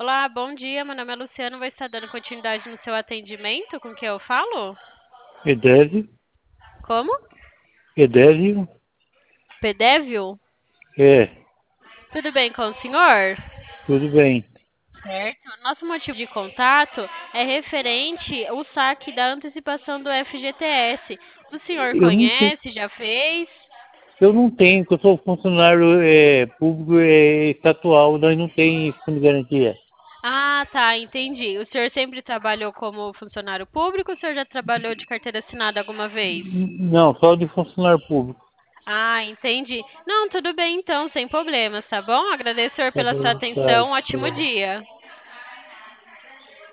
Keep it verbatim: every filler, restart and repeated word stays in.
Olá, bom dia. Meu nome é Luciano. Vou estar dando continuidade no seu atendimento. Com quem eu falo? Edésio, Como? Edésio, Pedévio? é, Tudo bem com o senhor? tudo bem. Certo. Nosso motivo de contato é referente ao saque da antecipação do F G T S. O senhor Eu não tenho, conhece? Já fez? eu não tenho, porque eu sou funcionário é, público é, estatual, nós não tem fundo de garantia. Ah, tá, entendi. O senhor sempre trabalhou como funcionário público ou o senhor já trabalhou de carteira assinada alguma vez? N- Não, só de funcionário público. Ah, entendi. Não, tudo bem então, sem problemas, tá bom? Agradeço, senhor, Tá pela sua bom, tá, atenção. tá Ótimo bom. dia.